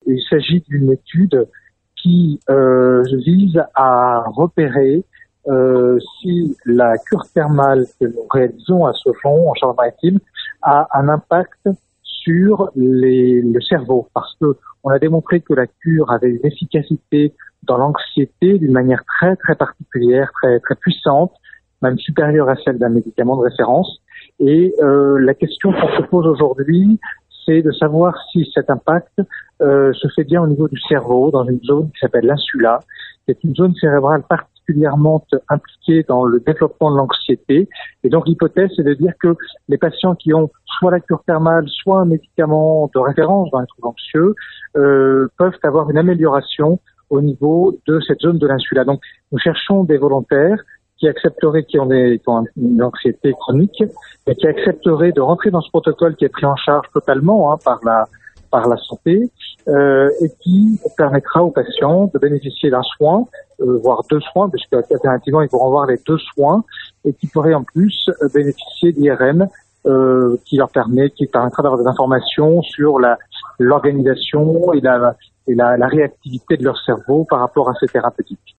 il s'agit d'une étude qui vise à repérer si la cure thermale que nous réalisons à Sochaux, en Charente-Maritime, a un impact sur le cerveau, parce que on a démontré que la cure avait une efficacité dans l'anxiété d'une manière très très particulière, très très puissante, même supérieure à celle d'un médicament de référence. Et la question qu'on se pose aujourd'hui, c'est de savoir si cet impact se fait bien au niveau du cerveau, dans une zone qui s'appelle l'insula, qui est une zone cérébrale particulièrement impliquée dans le développement de l'anxiété. Et donc l'hypothèse, c'est de dire que les patients qui ont soit la cure thermale, soit un médicament de référence dans les troubles anxieux, peuvent avoir une amélioration au niveau de cette zone de l'insula. Donc nous cherchons des volontaires qui accepteraient, qui ont une anxiété chronique, et qui accepteraient de rentrer dans ce protocole qui est pris en charge totalement par la santé, et qui permettra aux patients de bénéficier d'un soin, voire deux soins, puisque alternativement ils pourront avoir les deux soins, et qui pourraient en plus bénéficier d'IRM, qui permettra d'avoir des informations sur l'organisation et la réactivité de leur cerveau par rapport à ces thérapeutiques.